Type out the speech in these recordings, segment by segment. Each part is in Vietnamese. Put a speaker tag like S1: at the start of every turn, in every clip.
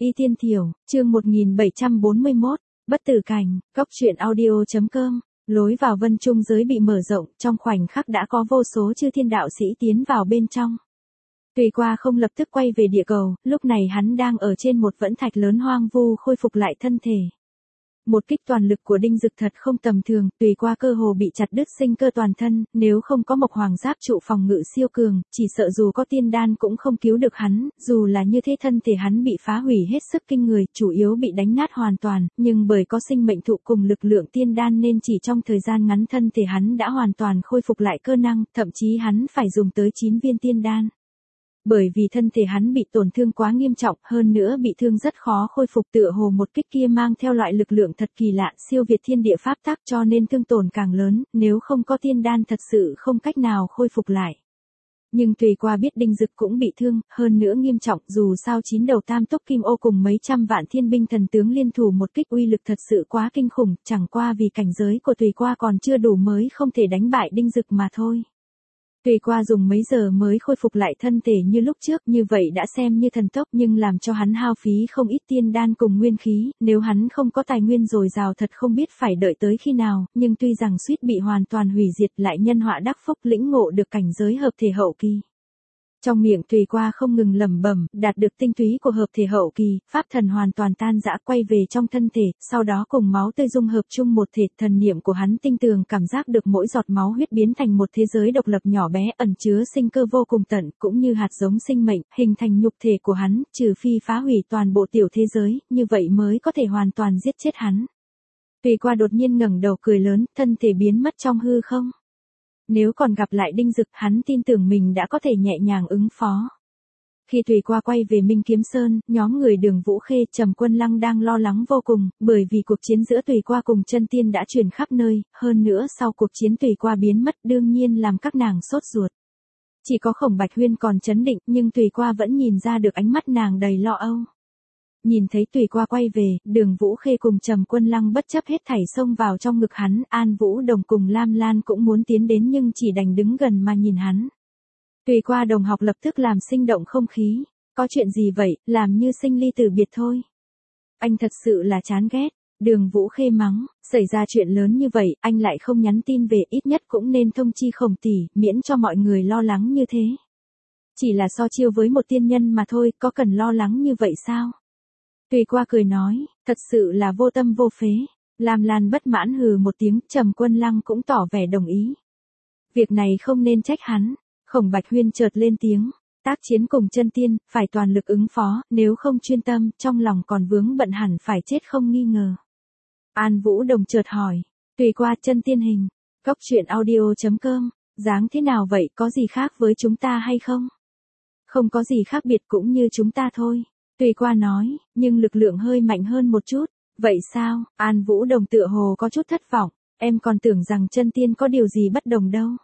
S1: Y Tiên Thiểu, chương 1741, Bất tử cảnh, góc truyện audio.com. Lối vào Vân Trung giới bị mở rộng, trong khoảnh khắc đã có vô số chư thiên đạo sĩ tiến vào bên trong. Tùy Qua không lập tức quay về địa cầu, lúc này hắn đang ở trên một vẫn thạch lớn hoang vu khôi phục lại thân thể. Một kích toàn lực của Đinh Dực thật không tầm thường, Tùy Qua cơ hồ bị chặt đứt sinh cơ toàn thân, nếu không có Mộc Hoàng giáp trụ phòng ngự siêu cường, chỉ sợ dù có tiên đan cũng không cứu được hắn, dù là như thế thân thể hắn bị phá hủy hết sức kinh người, chủ yếu bị đánh nát hoàn toàn, nhưng bởi có sinh mệnh thụ cùng lực lượng tiên đan nên chỉ trong thời gian ngắn thân thể hắn đã hoàn toàn khôi phục lại cơ năng, thậm chí hắn phải dùng tới 9 viên tiên đan. Bởi vì thân thể hắn bị tổn thương quá nghiêm trọng, hơn nữa bị thương rất khó khôi phục, tựa hồ một kích kia mang theo loại lực lượng thật kỳ lạ, siêu việt thiên địa pháp tắc, cho nên thương tổn càng lớn, nếu không có tiên đan thật sự không cách nào khôi phục lại. Nhưng Tùy Qua biết Đinh Dực cũng bị thương, hơn nữa nghiêm trọng, dù sao 9 đầu tam túc kim ô cùng mấy trăm vạn thiên binh thần tướng liên thủ một kích uy lực thật sự quá kinh khủng, chẳng qua vì cảnh giới của Tùy Qua còn chưa đủ mới không thể đánh bại Đinh Dực mà thôi. Tùy Qua dùng mấy giờ mới khôi phục lại thân thể như lúc trước, như vậy đã xem như thần tốc, nhưng làm cho hắn hao phí không ít tiên đan cùng nguyên khí, nếu hắn không có tài nguyên dồi dào thật không biết phải đợi tới khi nào, nhưng tuy rằng suýt bị hoàn toàn hủy diệt lại nhân họa đắc phúc lĩnh ngộ được cảnh giới hợp thể hậu kỳ. Trong miệng Tùy Qua không ngừng lẩm bẩm, đạt được tinh túy của hợp thể hậu kỳ, pháp thần hoàn toàn tan rã quay về trong thân thể, sau đó cùng máu tươi dung hợp chung một thể, thần niệm của hắn tinh tường cảm giác được mỗi giọt máu huyết biến thành một thế giới độc lập nhỏ bé ẩn chứa sinh cơ vô cùng tận, cũng như hạt giống sinh mệnh, hình thành nhục thể của hắn, trừ phi phá hủy toàn bộ tiểu thế giới, như vậy mới có thể hoàn toàn giết chết hắn. Tùy Qua đột nhiên ngẩng đầu cười lớn, thân thể biến mất trong hư không. Nếu còn gặp lại Đinh Dực, hắn tin tưởng mình đã có thể nhẹ nhàng ứng phó. Khi Tùy Qua quay về Minh Kiếm Sơn, nhóm người Đường Vũ Khê, Trầm Quân Lăng đang lo lắng vô cùng, bởi vì cuộc chiến giữa Tùy Qua cùng Chân Tiên đã truyền khắp nơi, hơn nữa sau cuộc chiến Tùy Qua biến mất đương nhiên làm các nàng sốt ruột. Chỉ có Khổng Bạch Huyên còn trấn định, nhưng Tùy Qua vẫn nhìn ra được ánh mắt nàng đầy lo âu. Nhìn thấy Tùy Qua quay về, Đường Vũ Khê cùng Trầm Quân Lăng bất chấp hết thảy xông vào trong ngực hắn, An Vũ Đồng cùng Lam Lan cũng muốn tiến đến nhưng chỉ đành đứng gần mà nhìn hắn. Tùy Qua đồng học lập tức làm sinh động không khí, có chuyện gì vậy, làm như sinh ly tử biệt thôi. Anh thật sự là chán ghét, Đường Vũ Khê mắng, xảy ra chuyện lớn như vậy, anh lại không nhắn tin về, ít nhất cũng nên thông chi Khổng tỷ, miễn cho mọi người lo lắng như thế. Chỉ là so chiêu với một tiên nhân mà thôi, có cần lo lắng như vậy sao? Tùy Qua cười nói, thật sự là vô tâm vô phế. Lam Lan bất mãn hừ một tiếng, Trầm Quân Lăng cũng tỏ vẻ đồng ý. Việc này không nên trách hắn. Khổng Bạch Huyên chợt lên tiếng, tác chiến cùng Chân Tiên, phải toàn lực ứng phó, nếu không chuyên tâm, trong lòng còn vướng bận hẳn phải chết không nghi ngờ. An Vũ Đồng chợt hỏi, Tùy Qua Chân Tiên hình, góc truyện audio.com, dáng thế nào vậy, có gì khác với chúng ta hay không? Không có gì khác biệt, cũng như chúng ta thôi. Tùy Qua nói, nhưng lực lượng hơi mạnh hơn một chút. Vậy sao? An Vũ Đồng tựa hồ có chút thất vọng, em còn tưởng rằng Chân Tiên có điều gì bất đồng đâu.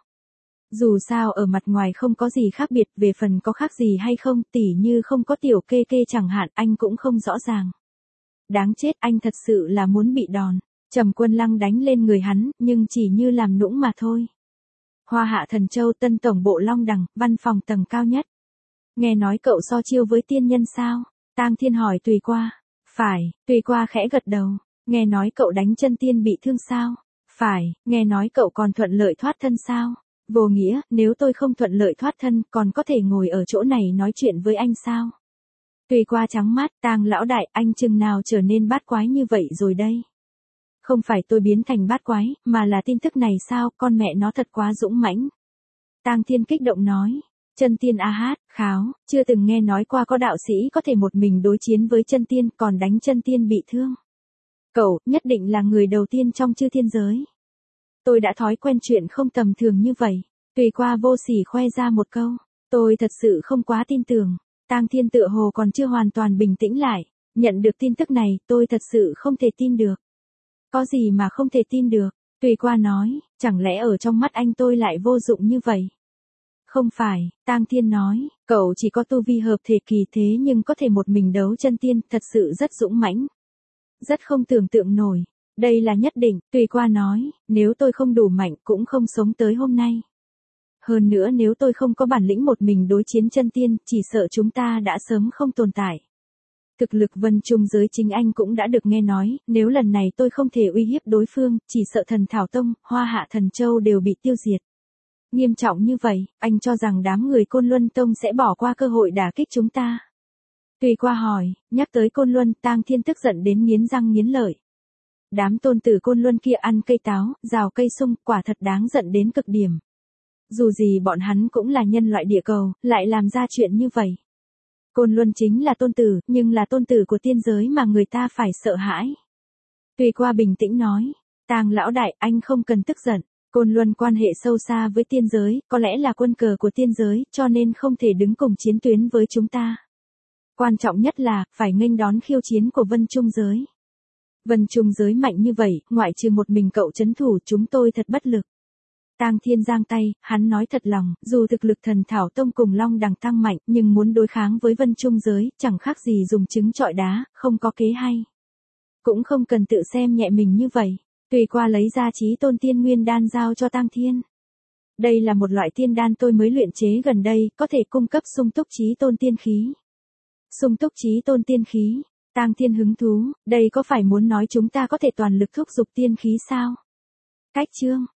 S1: Dù sao ở mặt ngoài không có gì khác biệt, về phần có khác gì hay không, tỉ như không có tiểu kê kê chẳng hạn, anh cũng không rõ ràng. Đáng chết, anh thật sự là muốn bị đòn. Trầm Quân Lăng đánh lên người hắn, nhưng chỉ như làm nũng mà thôi. Hoa Hạ Thần Châu, Tân Tổng bộ Long Đằng, văn phòng tầng cao nhất. Nghe nói cậu so chiêu với tiên nhân sao? Tang Thiên hỏi Tùy Qua. Phải, Tùy Qua khẽ gật đầu. Nghe nói cậu đánh Chân Tiên bị thương sao? Phải, nghe nói cậu còn thuận lợi thoát thân sao? Vô nghĩa, nếu tôi không thuận lợi thoát thân, còn có thể ngồi ở chỗ này nói chuyện với anh sao? Tùy Qua trắng mắt, Tang lão đại, anh chừng nào trở nên bát quái như vậy rồi đây? Không phải tôi biến thành bát quái, mà là tin tức này sao, con mẹ nó thật quá dũng mãnh. Tang Thiên kích động nói. Chân Tiên a hát, kháo, chưa từng nghe nói qua có đạo sĩ có thể một mình đối chiến với Chân Tiên còn đánh Chân Tiên bị thương. Cậu, nhất định là người đầu tiên trong chư thiên giới. Tôi đã thói quen chuyện không tầm thường như vậy. Tùy Qua vô sỉ khoe ra một câu. Tôi thật sự không quá tin tưởng. Tang Thiên tựa hồ còn chưa hoàn toàn bình tĩnh lại. Nhận được tin tức này, tôi thật sự không thể tin được. Có gì mà không thể tin được? Tùy Qua nói, chẳng lẽ ở trong mắt anh tôi lại vô dụng như vậy? Không phải, Tang Thiên nói, cậu chỉ có tu vi hợp thể kỳ thế nhưng có thể một mình đấu Chân Tiên, thật sự rất dũng mãnh. Rất không tưởng tượng nổi, đây là nhất định, Tùy Qua nói, nếu tôi không đủ mạnh cũng không sống tới hôm nay. Hơn nữa nếu tôi không có bản lĩnh một mình đối chiến Chân Tiên, chỉ sợ chúng ta đã sớm không tồn tại. Thực lực Vân Trung giới chính anh cũng đã được nghe nói, nếu lần này tôi không thể uy hiếp đối phương, chỉ sợ Thần Thảo Tông, Hoa Hạ Thần Châu đều bị tiêu diệt. Nghiêm trọng như vậy, anh cho rằng đám người Côn Luân Tông sẽ bỏ qua cơ hội đả kích chúng ta. Tùy qua hỏi, nhắc tới Côn Luân, Tang Thiên tức giận đến nghiến răng nghiến lợi. Đám tôn tử Côn Luân kia ăn cây táo, rào cây sung, quả thật đáng giận đến cực điểm. Dù gì bọn hắn cũng là nhân loại địa cầu, lại làm ra chuyện như vậy. Côn Luân chính là tôn tử, nhưng là tôn tử của tiên giới mà người ta phải sợ hãi. Tùy qua bình tĩnh nói, Tang lão đại, anh không cần tức giận. Côn Luân quan hệ sâu xa với tiên giới, có lẽ là quân cờ của tiên giới, cho nên không thể đứng cùng chiến tuyến với chúng ta. Quan trọng nhất là, phải nghênh đón khiêu chiến của Vân Trung giới. Vân Trung giới mạnh như vậy, ngoại trừ một mình cậu trấn thủ, chúng tôi thật bất lực. Tang Thiên giang tay, hắn nói thật lòng, dù thực lực Thần Thảo Tông cùng Long Đằng tăng mạnh, nhưng muốn đối kháng với Vân Trung giới, chẳng khác gì dùng trứng trọi đá, không có kế hay. Cũng không cần tự xem nhẹ mình như vậy. Tùy qua lấy ra Chí Tôn Tiên Nguyên đan giao cho Tang Thiên. Đây là một loại tiên đan tôi mới luyện chế gần đây, có thể cung cấp sung túc Chí Tôn tiên khí. Sung túc Chí Tôn tiên khí. Tang Thiên hứng thú, đây có phải muốn nói chúng ta có thể toàn lực thúc giục tiên khí sao? Cách chương